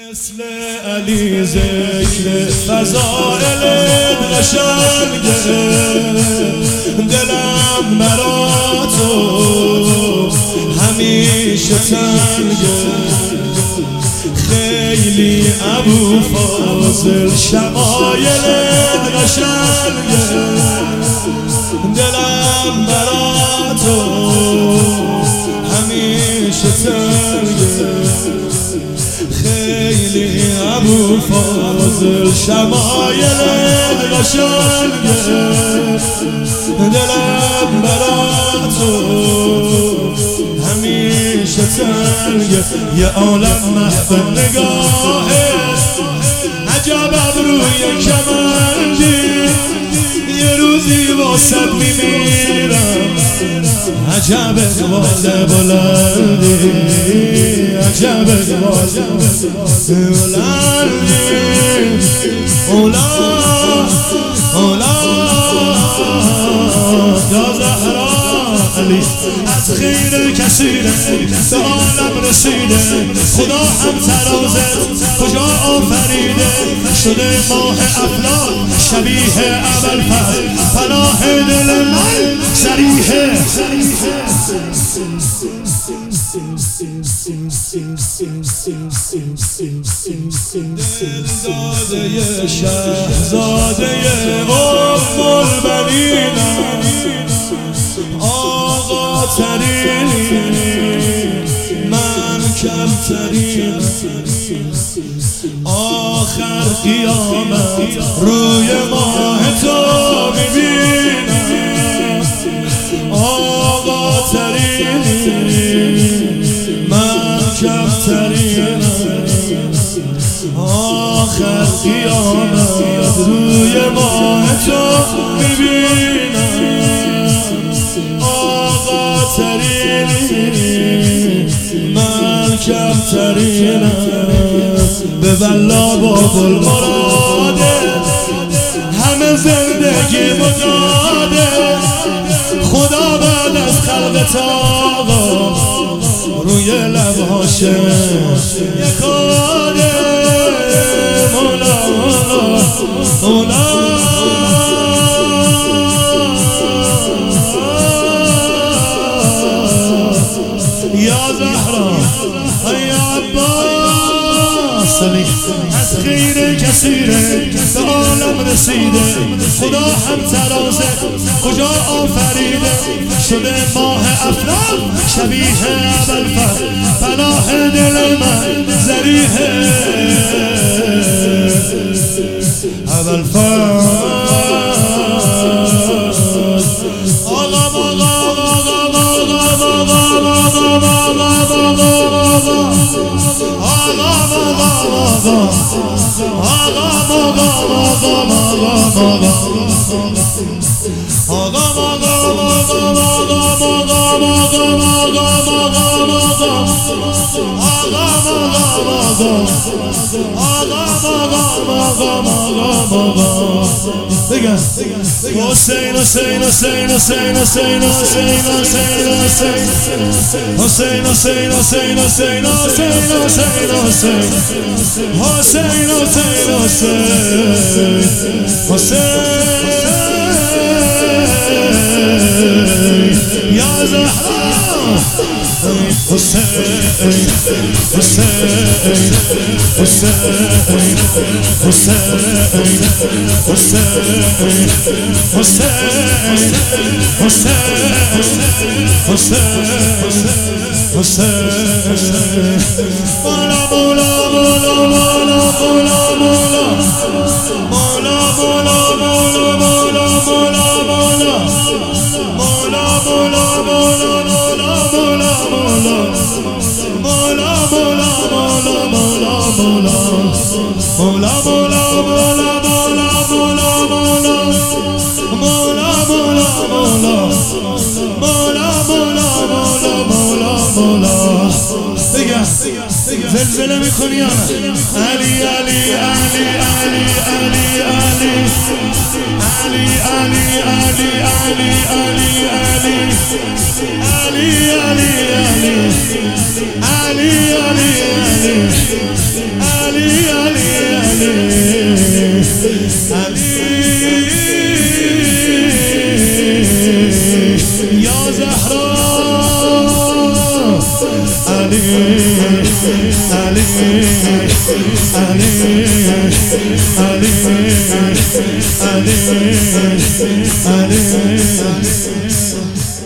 مثل علی ذکر فضائل قشنگه، دلم برا تو همیشه تنگه. خیلی ابو فاضل شمایل قشنگه، دلم برا تو همیشه تنگه. خیلی ابو فاضل شمایل قشنگه، دلم برا تو همیشه تنگه. یه عالم محو نگاهه، عجب ابروی کمندی، یه روزی واسد میمیرم، عجب اقبال بلندی، عجب اقبال بلندی. اولا اولا یا زهرا علی، از خیر کثیره به عالم رسیده. خدا هم ترازت کجا آفریده، شده ماه افلاک شبیه ابوالفضل. پناه دل من صریحه، دلداده شهزاده ام البنینم، آقا ترینی من کمترین. آخر قیامت روی ماه تو میبینم، آقا ترینی من کمترین. آخر قیامت روی ماه تو میبینم، آقا ترینی من کمترینم. به والله باب المراده همه زندگی مداده. خدا بعد از خلقت آقا روی لبهاشه یکاده. مولا مولا یا زهرا یا عباس علی، از خیر کثیره به عالم رسیده. خدا هم ترازت کجا آفریده، شده ماه افلاک شبیه ابوالفضل. پناه دل من ذریحه ابوالفضل. حسین حسین حسین حسین حسین حسین حسین حسین حسین حسین حسین حسین حسین حسین حسین یا زهرا حسین حسین حسین حسین حسین حسین حسین حسین. مولا مولا مولا مولا مولا مولا مولا مولا مولا مولا مولا مولا مولا زلزله میکنی یا علی علی علی علی علی علی علی علی علی علی علی علی علی علی علی علی علی علی یا زهرا علی علی علی علی علی علی